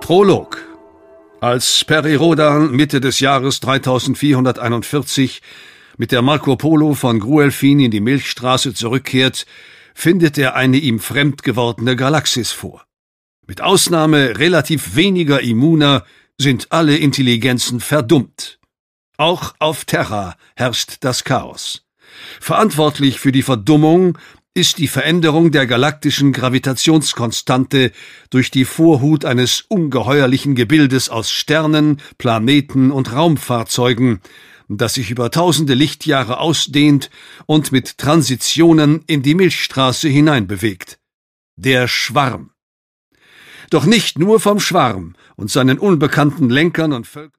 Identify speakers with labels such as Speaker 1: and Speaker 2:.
Speaker 1: Prolog. Als Peri Rodan Mitte des Jahres 3441 mit der Marco Polo von Gruelfin in die Milchstraße zurückkehrt, findet er eine ihm fremd gewordene Galaxis vor. Mit Ausnahme relativ weniger Immuner sind alle Intelligenzen verdummt. Auch auf Terra herrscht das Chaos. Verantwortlich für die Verdummung ist die Veränderung der galaktischen Gravitationskonstante durch die Vorhut eines ungeheuerlichen Gebildes aus Sternen, Planeten und Raumfahrzeugen, das sich über tausende Lichtjahre ausdehnt und mit Transitionen in die Milchstraße hineinbewegt. Der Schwarm. Doch nicht nur vom Schwarm und seinen unbekannten Lenkern und Völkern